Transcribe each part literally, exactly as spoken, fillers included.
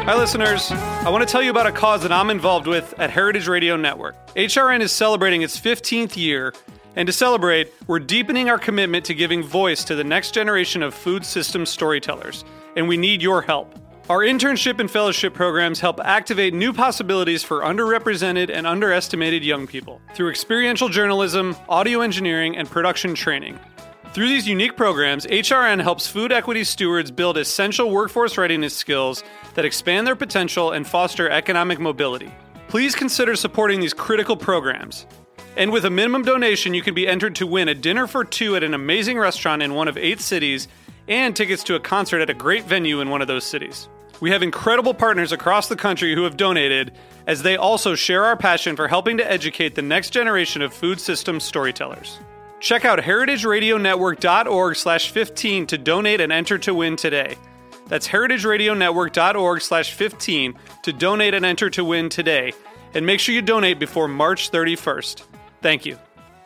Hi, listeners. I want to tell you about a cause that I'm involved with at Heritage Radio Network. H R N is celebrating its fifteenth year, and to celebrate, we're deepening our commitment to giving voice to the next generation of food systems storytellers, and we need your help. Our internship and fellowship programs help activate new possibilities for underrepresented and underestimated young people through experiential journalism, audio engineering, and production training. Through these unique programs, H R N helps food equity stewards build essential workforce readiness skills that expand their potential and foster economic mobility. Please consider supporting these critical programs. And with a minimum donation, you can be entered to win a dinner for two at an amazing restaurant in one of eight cities and tickets to a concert at a great venue in one of those cities. We have incredible partners across the country who have donated, as they also share our passion for helping to educate the next generation of food systems storytellers. Check out heritageradionetwork.org slash 15 to donate and enter to win today. That's heritageradionetwork.org slash 15 to donate and enter to win today. And make sure you donate before March thirty-first. Thank you.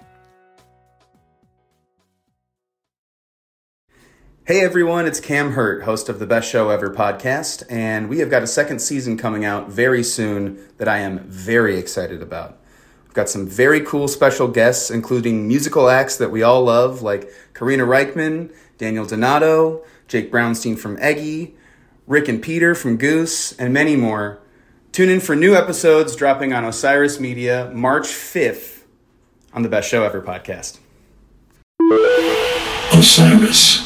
Hey everyone, it's Cam Hurt, host of the Best Show Ever podcast, and we have got a second season coming out very soon that I am very excited about. We've got some very cool special guests, including musical acts that we all love, like Karina Reichman, Daniel Donato, Jake Brownstein from Eggy, Rick and Peter from Goose, and many more. Tune in for new episodes dropping on Osiris Media March fifth on the Best Show Ever podcast. Osiris.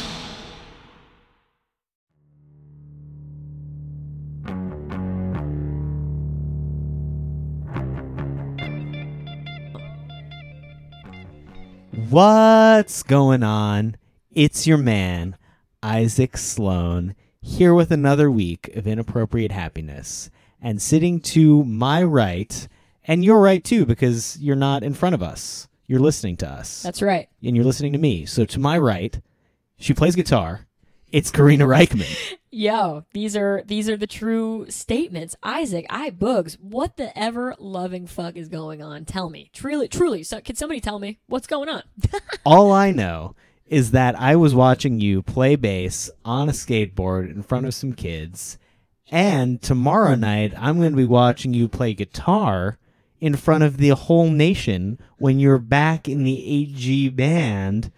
What's going on? It's your man, Isaac Sloan, here with another week of Inappropriate Happiness. And sitting to my right, and your right too, because you're not in front of us. You're listening to us. That's right. And you're listening to me. So to my right, she plays guitar. It's Karina Reichman. Yo, these are these are the true statements. Isaac, I Boogs, what the ever loving fuck is going on? Tell me. Truly, truly, so, can somebody tell me what's going on? All I know is that I was watching you play bass on a skateboard in front of some kids, and tomorrow night I'm going to be watching you play guitar in front of the whole nation when you're back in the A G band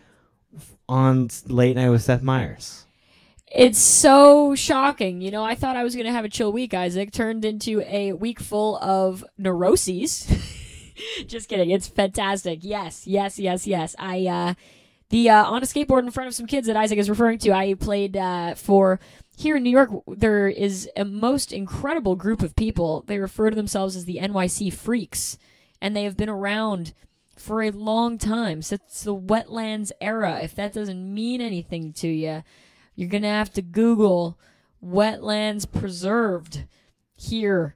on Late Night with Seth Meyers. It's so shocking. You know, I thought I was going to have a chill week, Isaac. Turned into a week full of neuroses. Just kidding. It's fantastic. Yes, yes, yes, yes. I, uh, the, uh, on a skateboard in front of some kids that Isaac is referring to, I played, uh, for, here in New York, there is a most incredible group of people. They refer to themselves as the N Y C Freaks, and they have been around for a long time, since the wetlands era. If that doesn't mean anything to you, you're going to have to Google wetlands preserved here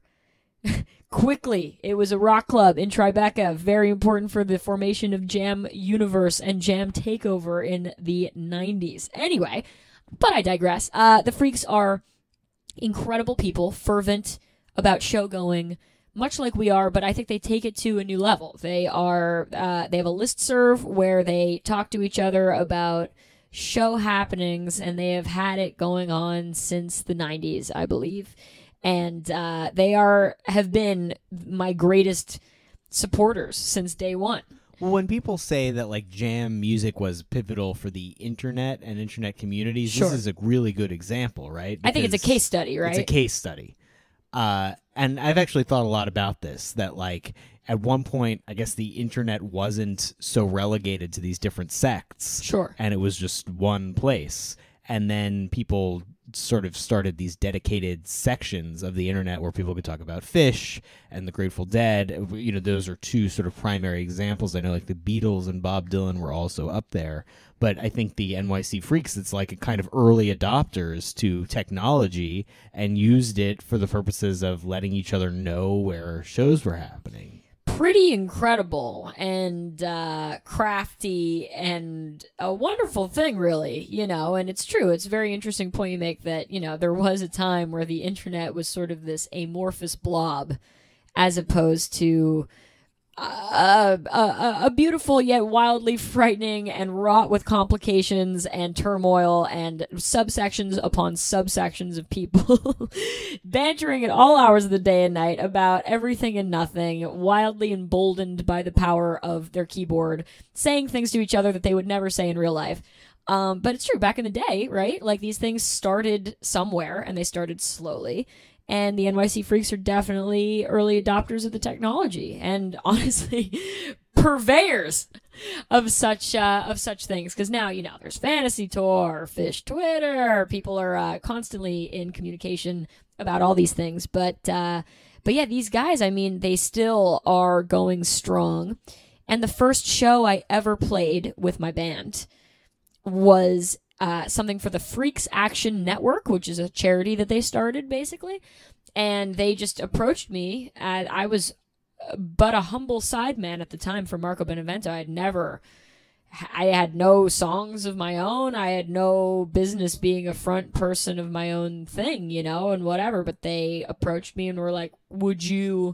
quickly. It was a rock club in Tribeca, very important for the formation of Jam Universe and Jam Takeover in the nineties. Anyway, but I digress. Uh, the Freaks are incredible people, fervent about show going, much like we are, but I think they take it to a new level. They are uh, they have a listserv where they talk to each other about show happenings, and they have had it going on since the nineties, I believe. And uh, they are have been my greatest supporters since day one. Well, when people say that like jam music was pivotal for the internet and internet communities, Sure. this is a really good example, right? I think it's a Because case study, right? It's a case study. Uh, and I've actually thought a lot about this, that like at one point, I guess the internet wasn't so relegated to these different sects. Sure. And it was just one place. And then people sort of started these dedicated sections of the internet where people could talk about Fish and the Grateful Dead. You know, those are two sort of primary examples. I know like the Beatles and Bob Dylan were also up there. But I think the N Y C Freaks, it's like a kind of early adopters to technology and used it for the purposes of letting each other know where shows were happening. Pretty incredible and uh, crafty and a wonderful thing, really, you know, and it's true. It's a very interesting point you make that, you know, there was a time where the internet was sort of this amorphous blob as opposed to a, a, a beautiful yet wildly frightening and wrought with complications and turmoil and subsections upon subsections of people bantering at all hours of the day and night about everything and nothing, wildly emboldened by the power of their keyboard, saying things to each other that they would never say in real life. Um, but it's true, back in the day, right? Like, these things started somewhere, and they started slowly. And the N Y C Freaks are definitely early adopters of the technology, and honestly, purveyors of such uh, of such things. Because now, you know, there's Fantasy Tour, Fish Twitter. People are uh, constantly in communication about all these things. But uh, but yeah, these guys, I mean, they still are going strong. And the first show I ever played with my band was Uh, something for the Freaks Action Network, which is a charity that they started, basically. And they just approached me. And I was but a humble sideman at the time for Marco Benevento. I had never, I had no songs of my own. I had no business being a front person of my own thing, you know, and whatever. But they approached me and were like, would you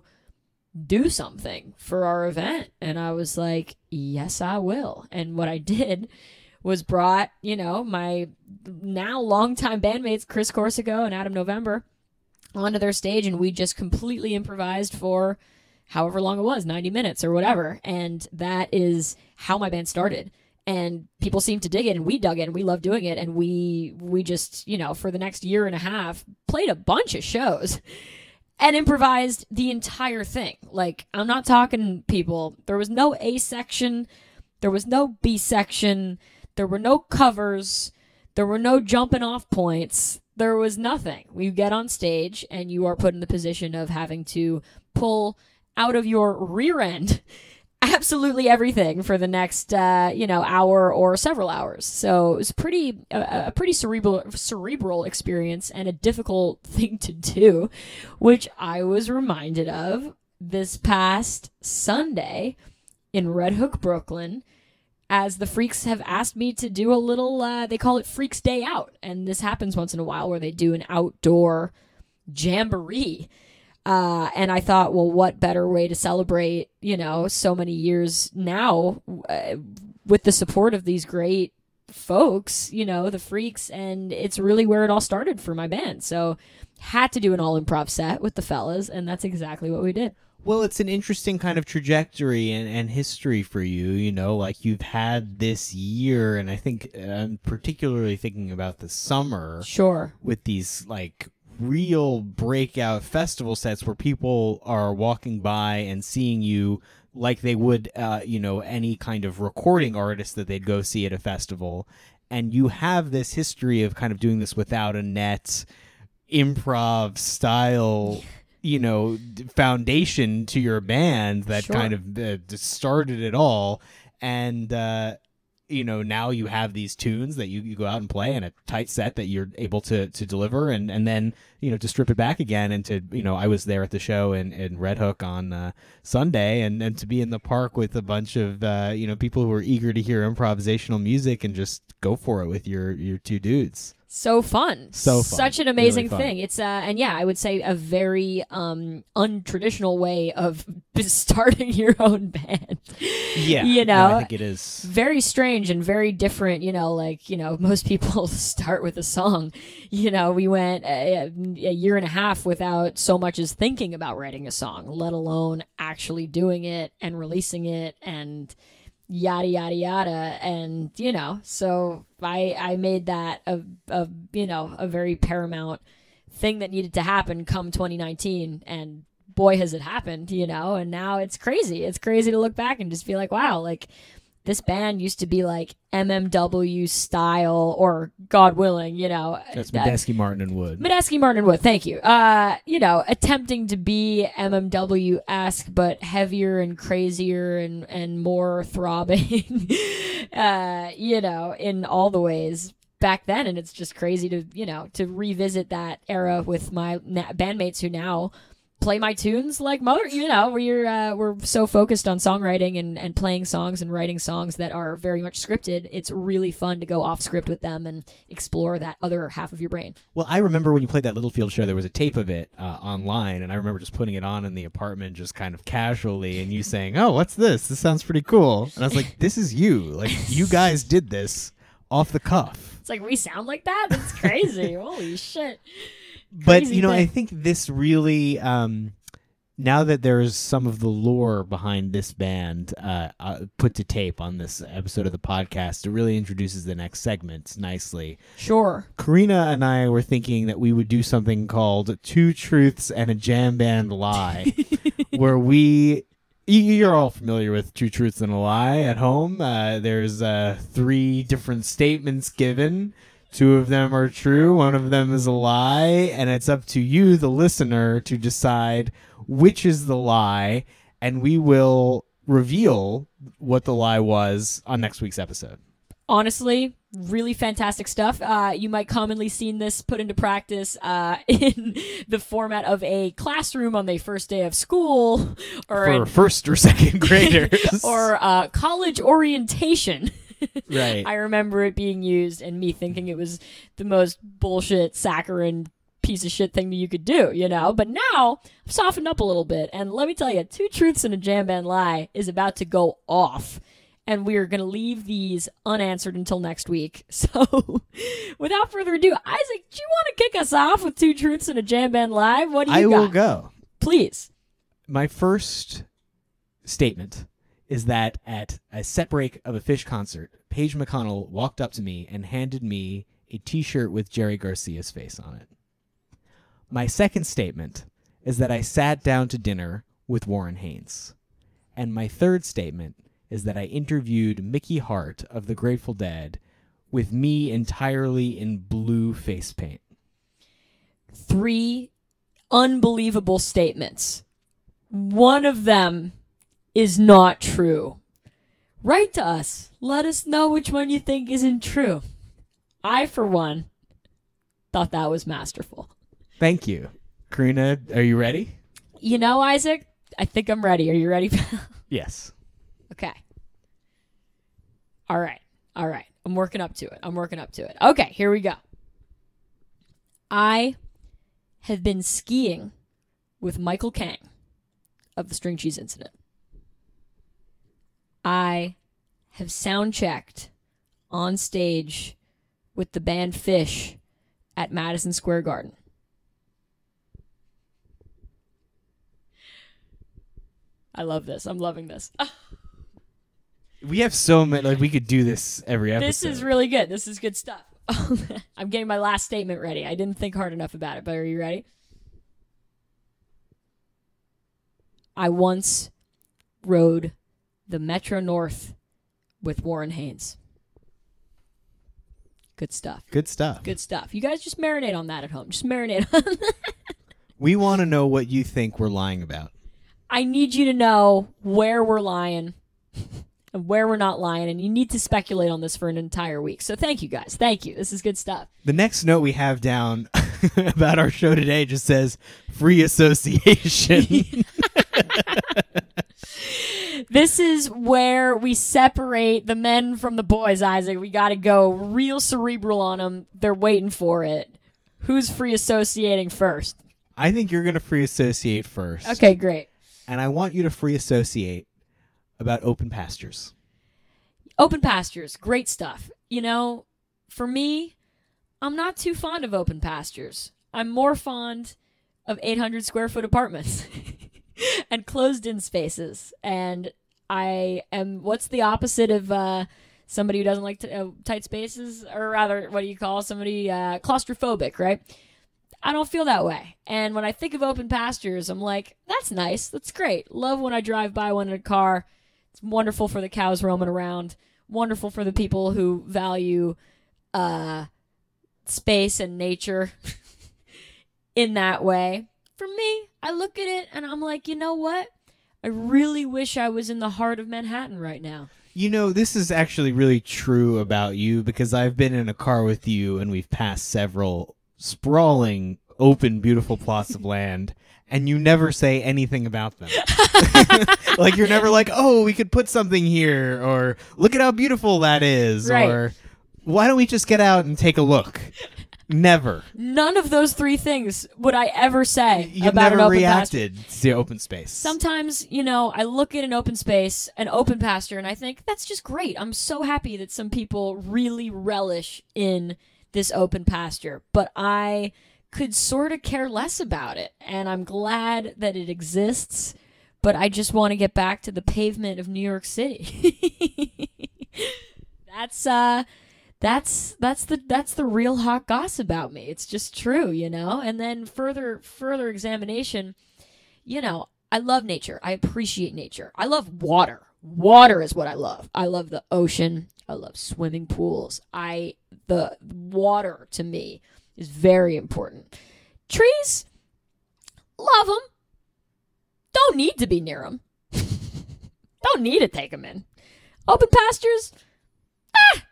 do something for our event? And I was like, yes, I will. And what I did was brought, you know, my now longtime bandmates, Chris Corsico and Adam November, onto their stage, and we just completely improvised for however long it was, ninety minutes or whatever. And that is how my band started. And people seemed to dig it, and we dug it, and we loved doing it. And we we just, you know, for the next year and a half, played a bunch of shows and improvised the entire thing. Like, I'm not talking, people, there was no A section, there was no B section, there were no covers. There were no jumping off points. There was nothing. You get on stage and you are put in the position of having to pull out of your rear end absolutely everything for the next, uh, you know, hour or several hours. So it was pretty, uh, a pretty cerebral, cerebral experience and a difficult thing to do, which I was reminded of this past Sunday in Red Hook, Brooklyn, as the Freaks have asked me to do a little, uh, they call it Freaks Day Out. And this happens once in a while where they do an outdoor jamboree. Uh, and I thought, well, what better way to celebrate, you know, so many years now uh, with the support of these great folks, you know, the Freaks. And it's really where it all started for my band. So had to do an all improv set with the fellas. And that's exactly what we did. Well, it's an interesting kind of trajectory and, and history for you, you know, like you've had this year, and I think I'm particularly thinking about the summer. Sure. With these, like, real breakout festival sets where people are walking by and seeing you like they would, uh, you know, any kind of recording artist that they'd go see at a festival. And you have this history of kind of doing this without a net, improv style you know, foundation to your band that Sure. kind of uh, started it all. And, uh, you know, now you have these tunes that you, you go out and play in a tight set that you're able to, to deliver and, and then, you know, to strip it back again and to, you know, I was there at the show in, in Red Hook on uh, Sunday and, and to be in the park with a bunch of, uh, you know, people who are eager to hear improvisational music and just go for it with your, your two dudes. So fun. So fun. Such an amazing Really fun. thing. It's, uh, and yeah, I would say a very um, untraditional way of starting your own band. Yeah. You know, no, I think it is. Very strange and very different, you know, like, you know, most people start with a song. You know, we went a, a year and a half without so much as thinking about writing a song, let alone actually doing it and releasing it and yada yada yada. And you know, so I I made that a, a you know a very paramount thing that needed to happen come twenty nineteen, and boy has it happened, you know. And now it's crazy. It's crazy to look back and just be like, wow, like this band used to be like M M W style, or God willing, you know. That's uh, Medeski, Martin, and Wood. Medeski, Martin, and Wood, thank you. Uh, you know, attempting to be M M W-esque, but heavier and crazier and, and more throbbing, uh, you know, in all the ways back then. And it's just crazy to, you know, to revisit that era with my na- bandmates who now play my tunes like mother, you know, we're uh, we're so focused on songwriting and, and playing songs and writing songs that are very much scripted. It's really fun to go off script with them and explore that other half of your brain. Well, I remember when you played that Littlefield show, there was a tape of it uh, online, and I remember just putting it on in the apartment just kind of casually, and you saying, oh, what's this? This sounds pretty cool. And I was like, this is you. Like, you guys did this off the cuff. It's like, we sound like that? That's crazy. Holy shit. But, Crazy you know, thing. I think this really, um, now that there's some of the lore behind this band uh, uh, put to tape on this episode of the podcast, it really introduces the next segment nicely. Sure. Karina and I were thinking that we would do something called Two Truths and a Jam Band Lie, where we... You're all familiar with Two Truths and a Lie at home. Uh, there's uh, three different statements given. Two of them are true, one of them is a lie, and it's up to you, the listener, to decide which is the lie, and we will reveal what the lie was on next week's episode. Honestly, really fantastic stuff. Uh, you might commonly seen this put into practice uh, in the format of a classroom on the first day of school, or For an- first or second graders. or uh, college orientation. Right. I remember it being used and me thinking it was the most bullshit, saccharine piece of shit thing that you could do, you know? But now I've softened up a little bit, and let me tell you, Two Truths and a Jam Band Lie is about to go off. And we're going to leave these unanswered until next week. So, without further ado, Isaac, do you want to kick us off with Two Truths and a Jam Band Lie? What do you I got? will go. Please. My first statement is that at a set break of a Fish concert, Paige McConnell walked up to me and handed me a T-shirt with Jerry Garcia's face on it. My second statement is that I sat down to dinner with Warren Haynes. And my third statement is that I interviewed Mickey Hart of the Grateful Dead with me entirely in blue face paint. Three unbelievable statements. One of them is not true. Write to us. Let us know which one you think isn't true. I, for one, thought that was masterful. Thank you. Karina, are you ready? You know, Isaac, I think I'm ready. Are you ready? Yes. Okay. All right. All right. I'm working up to it. I'm working up to it. Okay, here we go. I have been skiing with Michael Kang of the String Cheese Incident. I have sound checked on stage with the band Fish at Madison Square Garden. I love this. I'm loving this. We have so many, like, we could do this every episode. This is really good. This is good stuff. I'm getting my last statement ready. I didn't think hard enough about it, but are you ready? I once rode the Metro North with Warren Haynes. Good stuff. Good stuff. Good stuff. You guys just marinate on that at home. Just marinate on that. We want to know what you think we're lying about. I need you to know where we're lying and where we're not lying, and you need to speculate on this for an entire week. So thank you, guys. Thank you. This is good stuff. The next note we have down about our show today just says free association. This is where we separate the men from the boys, Isaac. We got to go real cerebral on them. They're waiting for it. Who's free associating first? I think you're going to free associate first. Okay, great. And I want you to free associate about open pastures. Open pastures, great stuff. You know, for me, I'm not too fond of open pastures. I'm more fond of eight hundred square foot apartments and closed in spaces. And I am, what's the opposite of uh, somebody who doesn't like t- uh, tight spaces? Or rather, what do you call somebody? Uh, claustrophobic, right? I don't feel that way. And when I think of open pastures, I'm like, that's nice. That's great. Love when I drive by one in a car. It's wonderful for the cows roaming around. Wonderful for the people who value uh, space and nature in that way. For me, I look at it and I'm like, you know what? I really wish I was in the heart of Manhattan right now. You know, this is actually really true about you because I've been in a car with you and we've passed several sprawling open, beautiful plots of land, and you never say anything about them. Like, you're never like, oh, we could put something here, or look at how beautiful that is, Right. or why don't we just get out and take a look? Never. None of those three things would I ever say You've about never an open pasture. reacted to open space. Sometimes, you know, I look at an open space, an open pasture, and I think, that's just great. I'm so happy that some people really relish in this open pasture. But I could sort of care less about it. And I'm glad that it exists. But I just want to get back to the pavement of New York City. That's, uh... That's that's the that's the real hot gossip about me. It's just true, you know? And then further further examination, you know, I love nature. I appreciate nature. I love water. Water is what I love. I love the ocean. I love swimming pools. I the water to me is very important. Trees, love them. Don't need to be near them. Don't need to take them in. Open pastures, ah.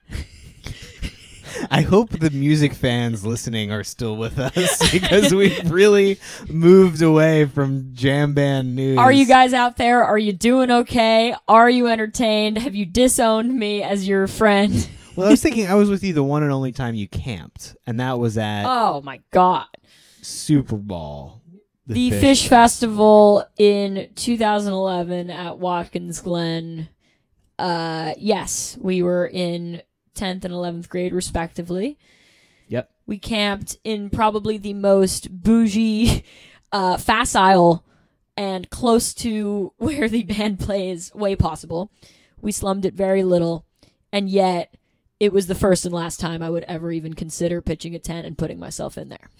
I hope the music fans listening are still with us because we've really moved away from jam band news. Are you guys out there? Are you doing okay? Are you entertained? Have you disowned me as your friend? Well, I was thinking I was with you the one and only time you camped, and that was at Oh my God. Super Bowl. The, Fish Festival in two thousand eleven at Watkins Glen. Uh, yes, we were in tenth and eleventh grade, respectively. Yep. We camped in probably the most bougie, uh, facile, and close to where the band plays way possible. We slummed it very little, and yet it was the first and last time I would ever even consider pitching a tent and putting myself in there.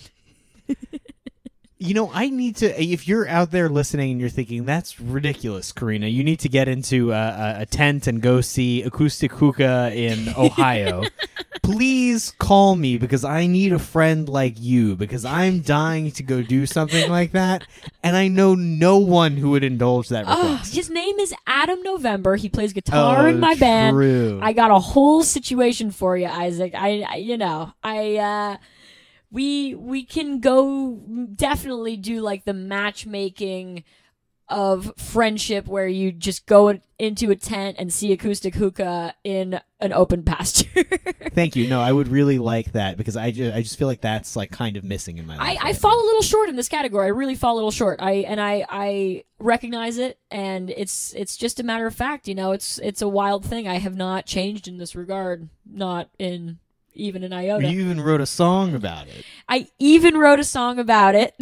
You know, I need to, if you're out there listening and you're thinking, that's ridiculous, Karina, you need to get into uh, a, a tent and go see Acoustic Hookah in Ohio. Please call me because I need a friend like you because I'm dying to go do something like that. And I know no one who would indulge that Oh, request. his name is Adam November. He plays guitar Oh, in my band. true. I got a whole situation for you, Isaac. I, I you know, I, uh, we, we can go definitely do like the matchmaking of friendship where you just go into a tent and see Acoustic Hookah in an open pasture. Thank you. No, I would really like that because I just, I just feel like that's like kind of missing in my life. I, I right fall now. a little short in this category. I really fall a little short. I and I I recognize it, and it's it's just a matter of fact. You know, it's it's a wild thing. I have not changed in this regard, not in even an iota. You even wrote a song about it. I even wrote a song about it.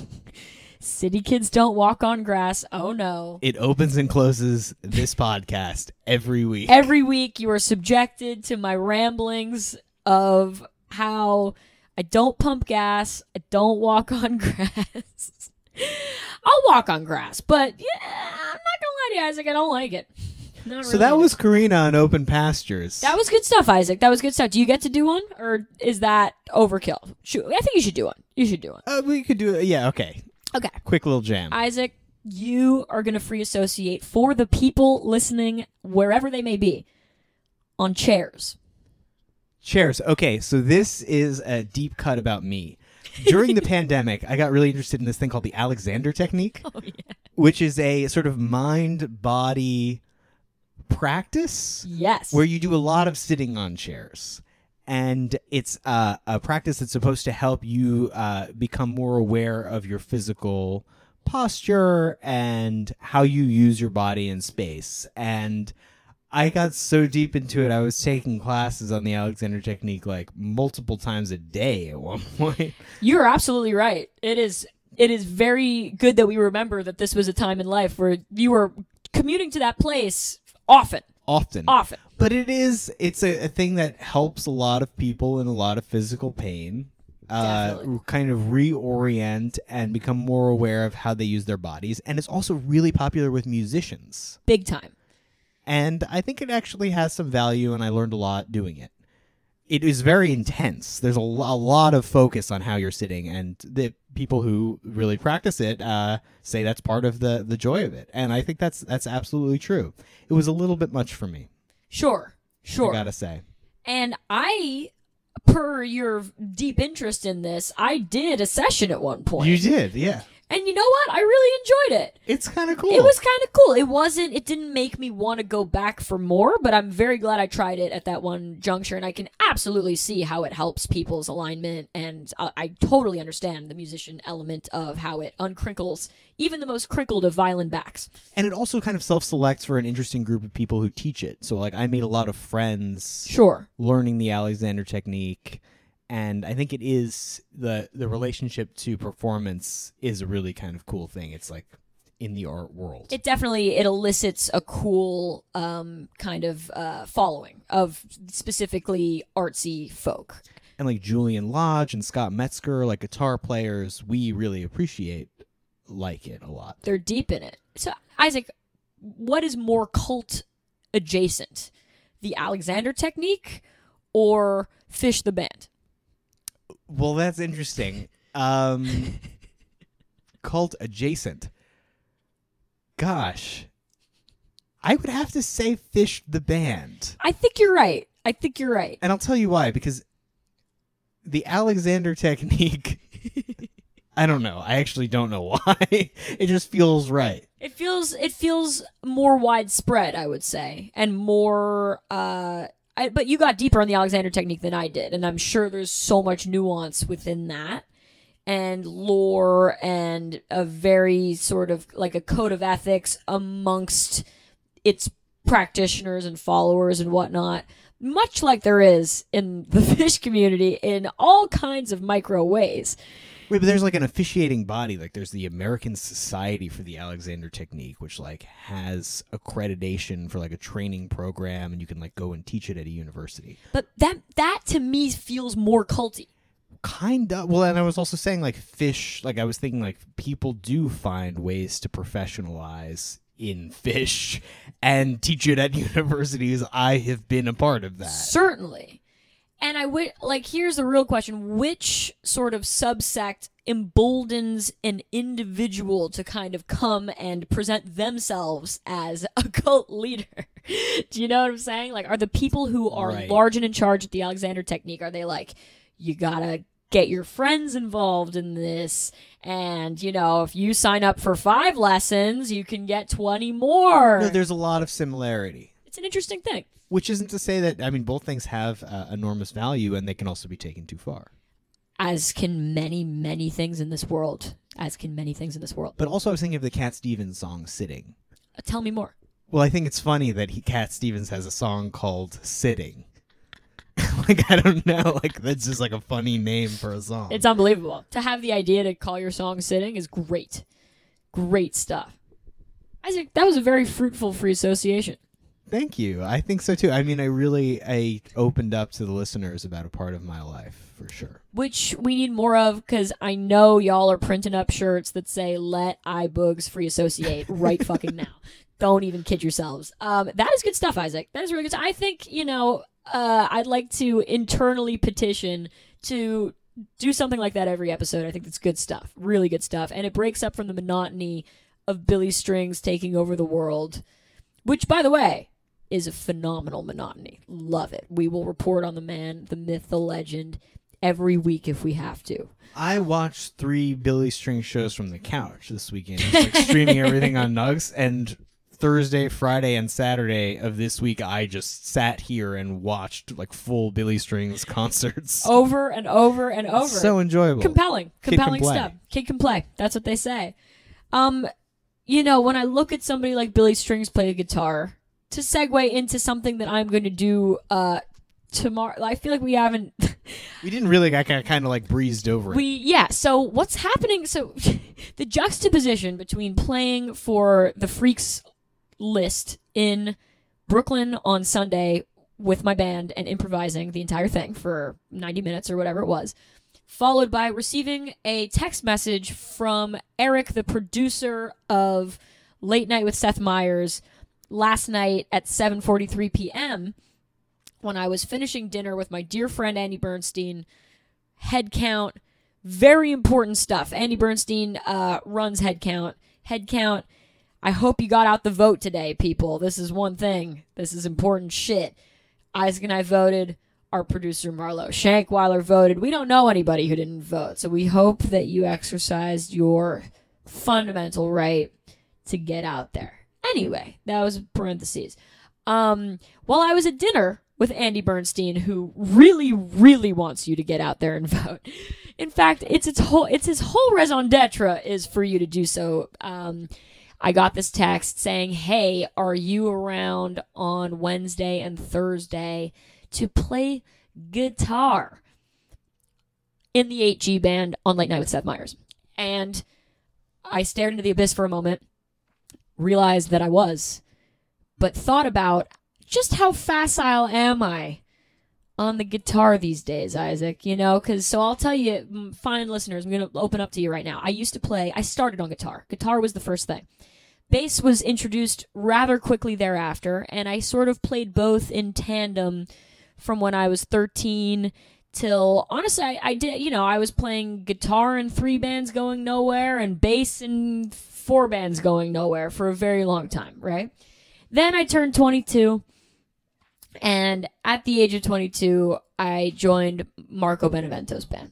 City kids don't walk on grass. Oh no. It opens and closes this podcast every week. Every week you are subjected to my ramblings of how I don't pump gas, I don't walk on grass. I'll walk on grass, but yeah, I'm not gonna lie to you, Isaac, I don't like it. Not So really that into was it. Karina on Open Pastures. That was good stuff, Isaac. That was good stuff. Do you get to do one, or is that overkill? Shoot, I think you should do one. You should do one. Uh, we could do it. Yeah, okay. Okay. Quick little jam. Isaac, you are going to free associate for the people listening, wherever they may be, on chairs. Chairs. Okay, so this is a deep cut about me. During the pandemic, I got really interested in this thing called the Alexander Technique, Oh, yeah. which is a sort of mind-body practice Yes. where you do a lot of sitting on chairs. And it's uh, a practice that's supposed to help you uh, become more aware of your physical posture and how you use your body in space. And I got so deep into it, I was taking classes on the Alexander Technique like multiple times a day at one point. You're absolutely right. It is it is very good that we remember that this was a time in life where you were commuting to that place often. Often. Often. But it is, it's a, a thing that helps a lot of people in a lot of physical pain. Uh, Definitely. kind of reorient and become more aware of how they use their bodies. And it's also really popular with musicians. Big time. And I think it actually has some value, and I learned a lot doing it. It is very intense. There's a, lo- a lot of focus on how you're sitting, and the people who really practice it uh, say that's part of the, the joy of it. And I think that's that's absolutely true. It was a little bit much for me, Sure. Sure. I gotta say. And I per your deep interest in this, I did a session at one point. You did, yeah. And you know what? I really enjoyed it. It's kind of cool. It was kind of cool. It wasn't, it didn't make me want to go back for more, but I'm very glad I tried it at that one juncture, and I can absolutely see how it helps people's alignment, and I, I totally understand the musician element of how it uncrinkles even the most crinkled of violin backs. And it also kind of self-selects for an interesting group of people who teach it. So, like, I made a lot of friends Sure. learning the Alexander technique. And I think it is the the relationship to performance is a really kind of cool thing. It's like in the art world. It definitely, it elicits a cool um, kind of uh, following of specifically artsy folk. And like Julian Lodge and Scott Metzger, like guitar players, we really appreciate like it a lot. They're deep in it. So, Isaac, what is more cult adjacent? The Alexander technique or Fish the band? Well, that's interesting. Um, cult adjacent. Gosh. I would have to say Fish the band. I think you're right. I think you're right. And I'll tell you why. Because the Alexander technique, I don't know. I actually don't know why. It just feels right. It feels it feels more widespread, I would say, and more. Uh, I, but you got deeper on the Alexander technique than I did, and I'm sure there's so much nuance within that, and lore, and a very sort of like a code of ethics amongst its practitioners and followers and whatnot, much like there is in the Fish community in all kinds of micro ways. Wait, but there's like an officiating body. Like there's the American Society for the Alexander Technique, which like has accreditation for like a training program, and you can like go and teach it at a university. But that that to me feels more culty. Kind of. Well, and I was also saying like Fish, like I was thinking like people do find ways to professionalize in Fish and teach it at universities. I have been a part of that. Certainly. And I would like, here's the real question. Which sort of subsect emboldens an individual to kind of come and present themselves as a cult leader? Do you know what I'm saying? Like, are the people who are Right. large and in charge at the Alexander Technique, are they like, you gotta get your friends involved in this, and, you know, if you sign up for five lessons, you can get twenty more? No, there's a lot of similarity. It's an interesting thing. Which isn't to say that, I mean, both things have uh, enormous value, and they can also be taken too far. As can many, many things in this world. As can many things in this world. But also I was thinking of the Cat Stevens song, Sitting. Uh, tell me more. Well, I think it's funny that he, Cat Stevens has a song called Sitting. Like, I don't know, like, that's just like a funny name for a song. It's unbelievable. To have the idea to call your song Sitting is great. Great stuff. Isaac, that was a very fruitful free association. Thank you. I think so too. I mean, I really I opened up to the listeners about a part of my life, for sure. Which we need more of, because I know y'all are printing up shirts that say, let iBoogs free associate right fucking now. Don't even kid yourselves. Um, that is good stuff, Isaac. That is really good stuff. I think, you know, uh, I'd like to internally petition to do something like that every episode. I think that's good stuff. Really good stuff. And it breaks up from the monotony of Billy Strings taking over the world, which, by the way, is a phenomenal monotony. Love it. We will report on the man, the myth, the legend every week if we have to. I watched three Billy String shows from the couch this weekend. Just, like, streaming everything on Nugs, and Thursday, Friday, and Saturday of this week, I just sat here and watched like full Billy Strings concerts. Over and over and over. So enjoyable. Compelling. Kid can Compelling play. stuff. Kid can play. That's what they say. Um, you know, when I look at somebody like Billy Strings play a guitar, to segue into something that I'm going to do uh, tomorrow, I feel like we haven't... We didn't really, I kind of like breezed over it. We yeah. So what's happening? So the juxtaposition between playing for the Freaks list in Brooklyn on Sunday with my band and improvising the entire thing for ninety minutes or whatever it was, followed by receiving a text message from Eric, the producer of Late Night with Seth Meyers, last night at seven forty-three p.m. when I was finishing dinner with my dear friend Andy Bernstein. Head count, very important stuff. Andy Bernstein uh, runs head count. Head count. I hope you got out the vote today, people. This is one thing. This is important shit. Isaac and I voted our producer Marlo Shankweiler voted. We don't know anybody who didn't vote, so we hope that you exercised your fundamental right to get out there. Anyway, that was parentheses. Um, while I was at dinner with Andy Bernstein, who really, really wants you to get out there and vote. In fact, it's its whole it's his whole raison d'etre is for you to do so. Um, I got this text saying, "Hey, are you around on Wednesday and Thursday to play guitar in the eight G band on Late Night with Seth Meyers?" And I stared into the abyss for a moment, realized that I was, but thought about just how facile am I on the guitar these days, Isaac? You know, because so I'll tell you, fine listeners, I'm going to open up to you right now. I used to play, I started on guitar. Guitar was the first thing. Bass was introduced rather quickly thereafter, and I sort of played both in tandem from when I was thirteen till, honestly, I, I did, you know, I was playing guitar in three bands going nowhere and bass in four bands going nowhere for a very long time, right? Then I turned twenty-two, and at the age of twenty-two, I joined Marco Benevento's band.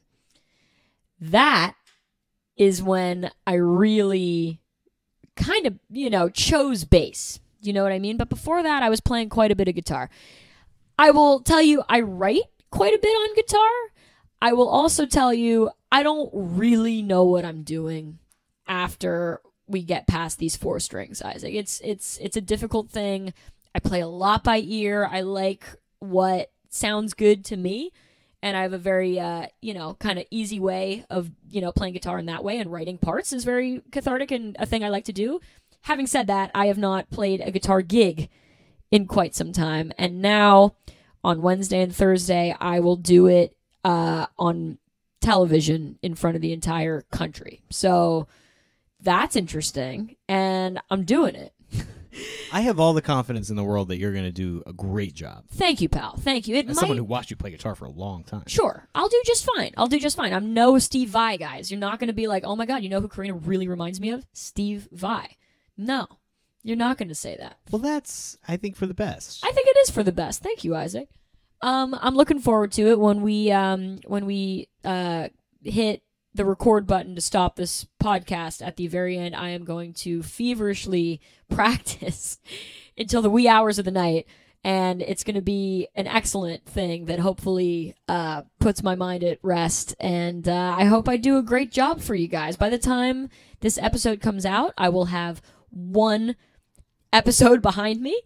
That is when I really kind of, you know, chose bass. You know what I mean? But before that, I was playing quite a bit of guitar. I will tell you, I write quite a bit on guitar. I will also tell you, I don't really know what I'm doing after we get past these four strings, Isaac. It's it's it's a difficult thing. I play a lot by ear. I like what sounds good to me, and I have a very uh, you know, kind of easy way of, you know, playing guitar in that way, and writing parts is very cathartic and a thing I like to do. Having said that, I have not played a guitar gig in quite some time, and now on Wednesday and Thursday I will do it uh, on television in front of the entire country. So that's interesting, and I'm doing it. I have all the confidence in the world that you're going to do a great job. Thank you, pal. Thank you. It As might... someone who watched you play guitar for a long time. Sure. I'll do just fine. I'll do just fine. I'm no Steve Vai, guys. You're not going to be like, oh my God, you know who Karina really reminds me of? Steve Vai. No. You're not going to say that. Well, that's, I think, for the best. I think it is for the best. Thank you, Isaac. Um, I'm looking forward to it when we um when we uh hit the record button to stop this podcast at the very end. I am going to feverishly practice until the wee hours of the night, and it's going to be an excellent thing that hopefully uh, puts my mind at rest, and uh, I hope I do a great job for you guys. By the time this episode comes out, I will have one episode behind me,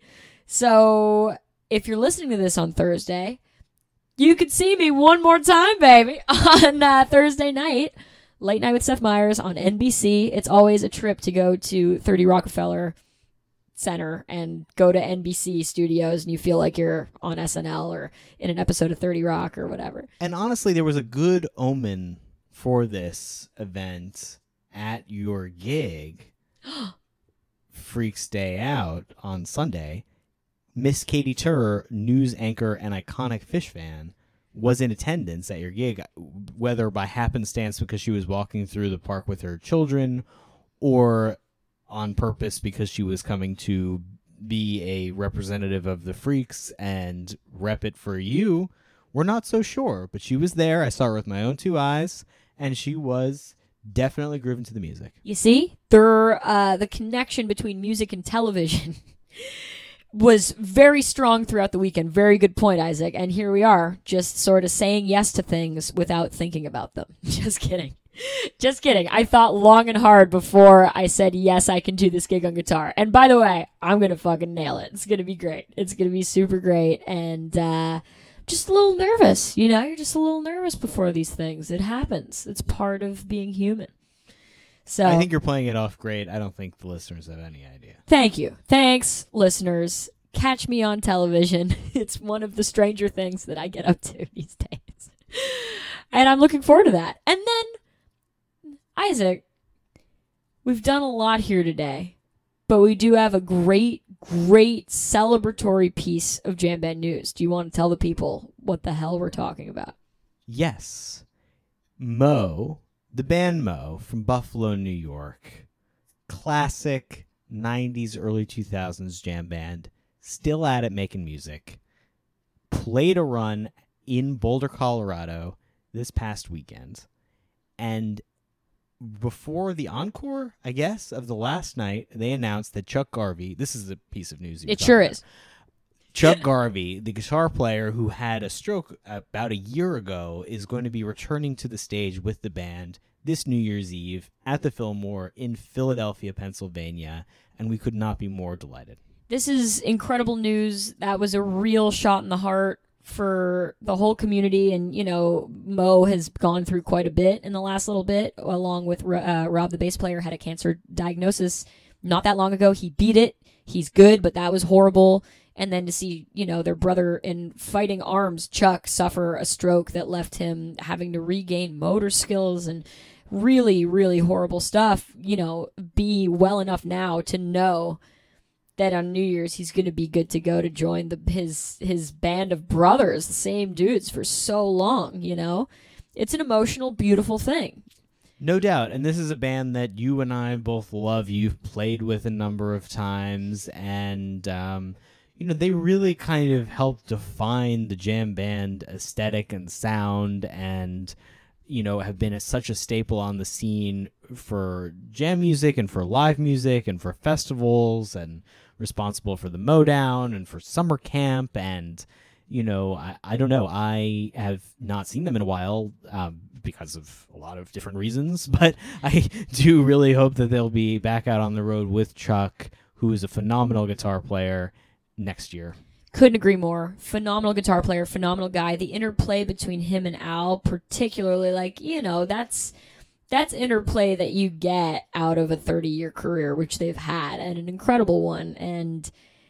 so if you're listening to this on Thursday, you could see me one more time, baby, on uh, Thursday night, Late Night with Seth Meyers on N B C. It's always a trip to go to thirty Rockefeller Center and go to N B C studios, and you feel like you're on S N L or in an episode of thirty Rock or whatever. And honestly, there was a good omen for this event at your gig, Freaks Day Out on Sunday. Miss Katie Turr, news anchor and iconic Fish fan, was in attendance at your gig, whether by happenstance because she was walking through the park with her children, or on purpose because she was coming to be a representative of the Freaks and rep it for you. We're not so sure, but she was there. I saw her with my own two eyes, and she was definitely grooving to the music. You see, there, uh, the connection between music and television was very strong throughout the weekend. Very good point, Isaac. And here we are, just sort of saying yes to things without thinking about them. Just kidding. Just kidding. I thought long and hard before I said, yes, I can do this gig on guitar. And by the way, I'm going to fucking nail it. It's going to be great. It's going to be super great. And uh, just a little nervous. You know, you're just a little nervous before these things. It happens. It's part of being human. So I think you're playing it off great. I don't think the listeners have any idea. Thank you. Thanks, listeners. Catch me on television. It's one of the stranger things that I get up to these days. And I'm looking forward to that. And then, Isaac, we've done a lot here today, but we do have a great, great celebratory piece of Jam Band news. Do you want to tell the people what the hell we're talking about? Yes. Mo, the band Mo from Buffalo, New York, classic nineties, early two thousands jam band, still at it making music, played a run in Boulder, Colorado this past weekend. And before the encore, I guess, of the last night, they announced that Chuck Garvey, this is a piece of news. It sure about. is. Chuck Garvey, the guitar player who had a stroke about a year ago, is going to be returning to the stage with the band this New Year's Eve at the Fillmore in Philadelphia, Pennsylvania, and we could not be more delighted. This is incredible news. That was a real shot in the heart for the whole community, and, you know, Mo has gone through quite a bit in the last little bit, along with uh, Rob, the bass player, had a cancer diagnosis not that long ago. He beat it. He's good, but that was horrible. And then to see, you know, their brother in fighting arms, Chuck, suffer a stroke that left him having to regain motor skills and really, really horrible stuff, you know, be well enough now to know that on New Year's he's going to be good to go to join the his his band of brothers, the same dudes for so long, you know? It's an emotional, beautiful thing. No doubt. And this is a band that you and I both love. You've played with a number of times, and um you know, they really kind of helped define the jam band aesthetic and sound, and, you know, have been a, such a staple on the scene for jam music and for live music and for festivals, and responsible for the Modown and for summer camp. And, you know, I, I don't know. I have not seen them in a while um, because of a lot of different reasons, but I do really hope that they'll be back out on the road with Chuck, who is a phenomenal guitar player, next year. Couldn't agree more. Phenomenal guitar player, phenomenal guy. The interplay between him and Al, particularly, like, you know, that's that's interplay that you get out of a thirty-year career, which they've had, and an incredible one. And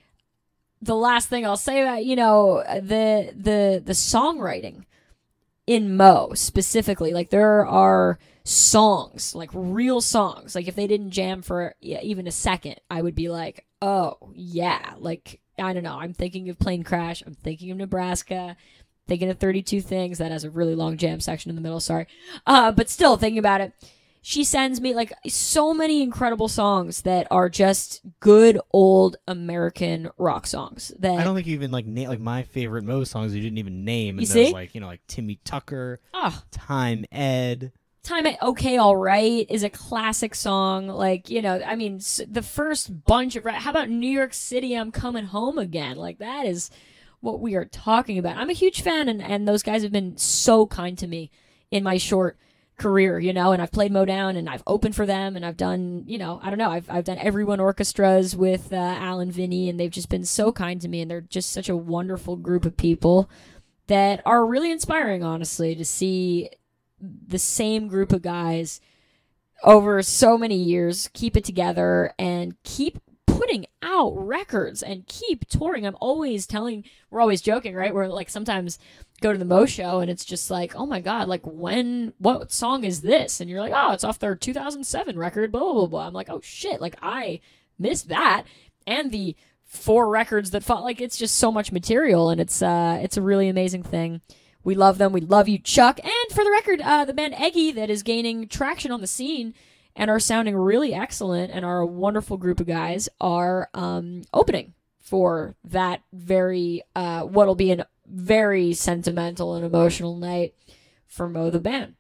the last thing I'll say about, you know, the the the songwriting in Mo specifically, like, there are songs, like real songs, like if they didn't jam for even a second, I would be like, oh yeah, like, I don't know, I'm thinking of Plane Crash, I'm thinking of Nebraska, thinking of thirty-two Things, that has a really long jam section in the middle, sorry, uh, but still thinking about it, she sends me like so many incredible songs that are just good old American rock songs. That I don't think you even like na- like my favorite Mo songs you didn't even name. And you those, see? like, you know, like Timmy Tucker, oh. Time Ed. Time at Okay All Right is a classic song. Like, you know, I mean, the first bunch of... How about New York City, I'm Coming Home Again? Like, that is what we are talking about. I'm a huge fan, and, and those guys have been so kind to me in my short career, you know, and I've played Modown, and I've opened for them, and I've done, you know, I don't know, I've I've done Everyone Orchestras with uh, Al and Vinny, and they've just been so kind to me, and they're just such a wonderful group of people that are really inspiring, honestly, to see the same group of guys over so many years keep it together and keep putting out records and keep touring. I'm always telling, we're always joking, right? We're like, sometimes go to the Mo show and it's just like, oh my God, like when, what song is this? And you're like, oh, it's off their two thousand seven record, blah, blah, blah, blah. I'm like, oh shit, like I missed that. And the four records that fought, like, it's just so much material, and it's, uh, it's a really amazing thing. We love them. We love you, Chuck. And for the record, uh, the band Eggy, that is gaining traction on the scene and are sounding really excellent and are a wonderful group of guys, are um, opening for that very, uh, what'll be a very sentimental and emotional night for Mo the band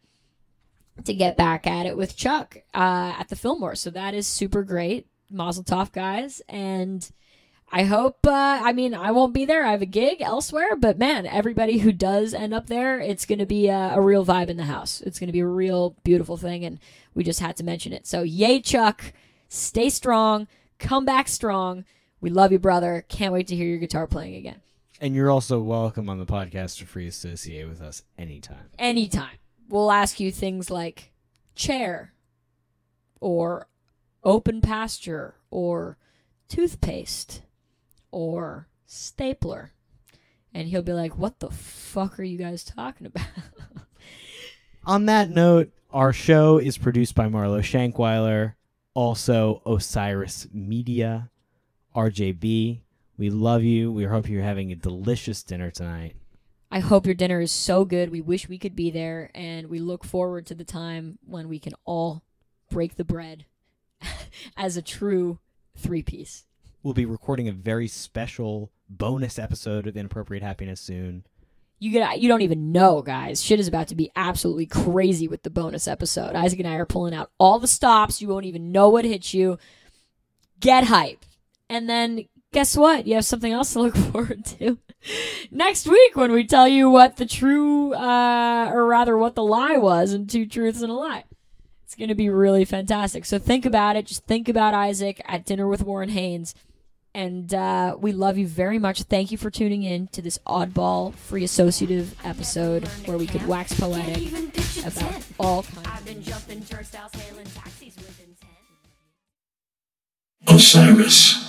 to get back at it with Chuck uh, at the Fillmore. So that is super great. Mazel tov, guys. And I hope, uh, I mean, I won't be there. I have a gig elsewhere, but man, everybody who does end up there, it's going to be a, a real vibe in the house. It's going to be a real beautiful thing, and we just had to mention it. So yay, Chuck. Stay strong. Come back strong. We love you, brother. Can't wait to hear your guitar playing again. And you're also welcome on the podcast to free associate with us anytime. Anytime. We'll ask you things like chair or open pasture or toothpaste or stapler, and he'll be like, what the fuck are you guys talking about? On that note, our show is produced by Marlo Shankweiler, also Osiris Media, R J B. We love you. We hope you're having a delicious dinner tonight. I hope your dinner is so good. We wish we could be there, and we look forward to the time when we can all break the bread as a true three-piece. We'll be recording a very special bonus episode of Inappropriate Happiness soon. You get you don't even know, guys. Shit is about to be absolutely crazy with the bonus episode. Isaac and I are pulling out all the stops. You won't even know what hit you. Get hype. And then guess what? You have something else to look forward to next week when we tell you what the true, uh, or rather what the lie was in Two Truths and a Lie. It's going to be really fantastic. So think about it. Just think about Isaac at dinner with Warren Haynes. And uh, we love you very much. Thank you for tuning in to this oddball, free associative episode where we could wax poetic about all kinds of Osiris.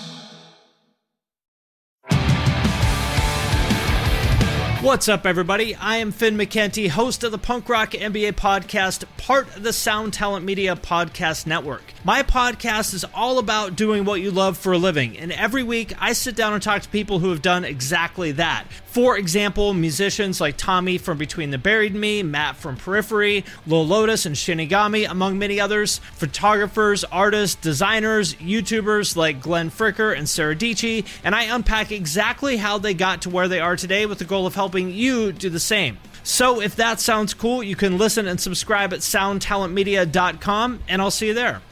What's up, everybody? I am Finn McKenty, host of the Punk Rock N B A podcast, part of the Sound Talent Media Podcast Network. My podcast is all about doing what you love for a living, and every week I sit down and talk to people who have done exactly that. For example, musicians like Tommy from Between the Buried and Me, Matt from Periphery, Lil Lotus and Shinigami, among many others, photographers, artists, designers, YouTubers like Glenn Fricker and Sarah Dici, and I unpack exactly how they got to where they are today with the goal of helping you do the same. So if that sounds cool, you can listen and subscribe at sound talent media dot com, and I'll see you there.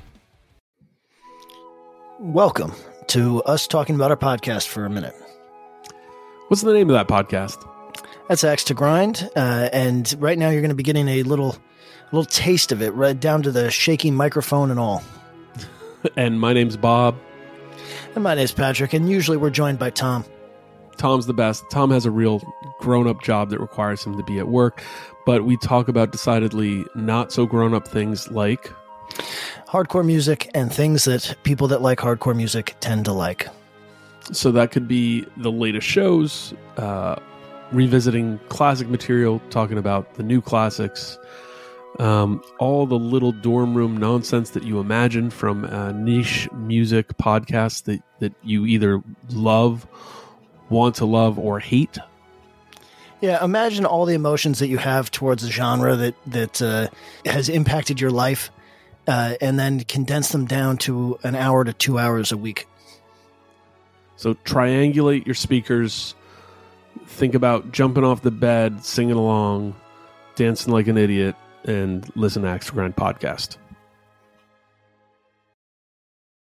Welcome to us talking about our podcast for a minute. What's the name of that podcast? That's Axe to Grind, uh, and right now you're going to be getting a little, little taste of it, right down to the shaky microphone and all. And my name's Bob. And my name's Patrick, and usually we're joined by Tom. Tom's the best. Tom has a real grown-up job that requires him to be at work, but we talk about decidedly not so grown-up things like hardcore music and things that people that like hardcore music tend to like. So that could be the latest shows, uh, revisiting classic material, talking about the new classics, um, all the little dorm room nonsense that you imagine from a niche music podcast that, that you either love, want to love, or hate. Yeah, imagine all the emotions that you have towards a genre that, that uh, has impacted your life, uh, and then condense them down to an hour to two hours a week. So triangulate your speakers, think about jumping off the bed, singing along, dancing like an idiot, and listen to Axe to Grind podcast.